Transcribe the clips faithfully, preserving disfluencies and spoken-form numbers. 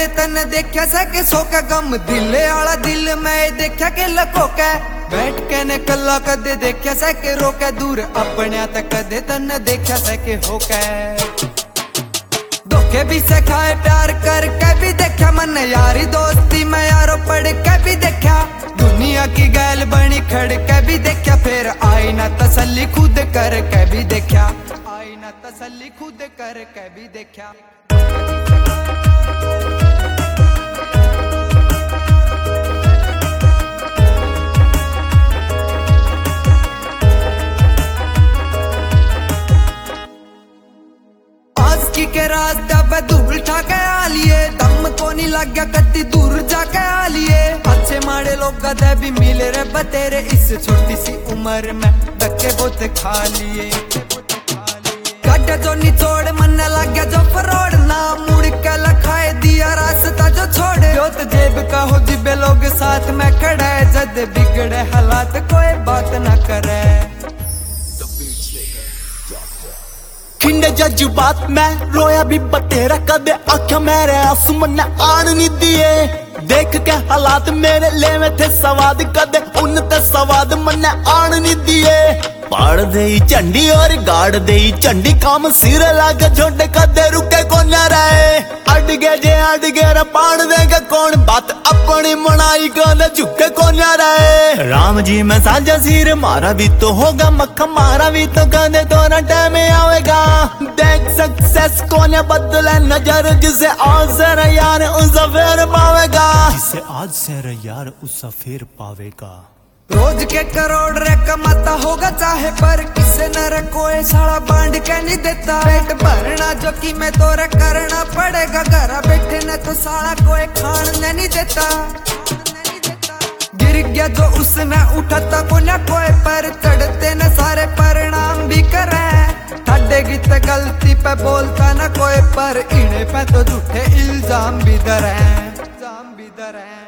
कदे तन देखा सके सो का गम दिले आला दिल में देखा के लको के बैठ के ने कला कदे देखा सके रोके दूर अपने तक कदे तन देखा सके हो के धोखे भी सिखाए प्यार कर के भी देखा मन यारी दोस्ती में यारो पढ़ के भी देखा दुनिया की गैल बनी खड़ के भी देखा फिर आई ना तसल्ली खुद कर के भी देखा आई ना तसल्ली खुद कर के भी देखा। के रास्ता पे धूल ठाके आ लिए दम को नहीं लग गया कत्ती दूर जाके आ लिए अच्छे माड़े लोग गधे भी मिले रे बतेरे इस छोटी सी उम्र में धक्के बहुत खा लिए गड्ढे जो निचोड़ मन लग गया जो फरोड़ ना मुड़ के लखाए दिया रास्ता जो छोड़े जो तो जेब का हो जिबे लोग साथ में खड़े जद बिगड़े हालात कोई बात ना करे खिंडे जज्बात में रोया भी बतेरा कदे आंखें मेरे आंसू मन आन नहीं दिए देख के हालात मेरे लेवे थे सवाद कदे उन ते सवाद मन आन नहीं दिए पाड़ दे चंडी और गाड़ दे चंडी काम सिर लागे छोटे कदे रुके को न रहे अड़गे जे अड़गे रे पाड़ देगा कौन बात अपनी मनाई कदे झुके को न रहे राम जी में साझा सिर मारा भी तो होगा मक्खा मारा भी तो कदे तोरा टाइम आवेगा देख सक्सेस को न बदले नजर जिसे आज से यार उसे फिर पावेगा जिसे आज से यार उसे फिर पावेगा रोज के करोड़ रे कमाता होगा चाहे पर किसे न रे कोई साला बांध के नहीं देता पेट भरना जो कि मैं तोरे करना पड़ेगा घर बैठे न तो साला कोई खान नहीं देता गिर गया जो उसने उठाता को न कोई पर चढ़ते न सारे परिणाम भी करे ठाडे गीत गलती पे बोलता न कोई पर इन्हें पे तो झूठे इल्जाम भी दर है इल्जाम भी दर है।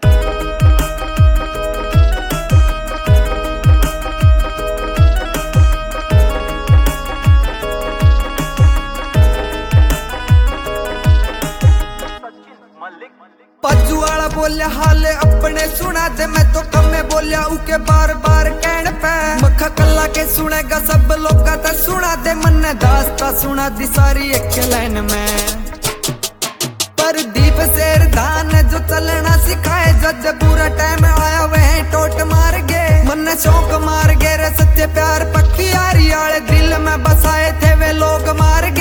पज्जू वाला बोलिया हाले अपने सुना दे मैं तो कमे बोलिया उके बार बार कहने पे मक्खा कल्ला के सुनेगा सब लोग का सुना दे मन दास्ता सुना दी सारी एक लाइन में पर दीप शेर धान जो चलना सिखाए जब बुरा टाइम आया वह टोट मार गए मन शौक मार गए रे सच्चे प्यार पक्की यारी आले दिल में बसाए थे वे लोग मार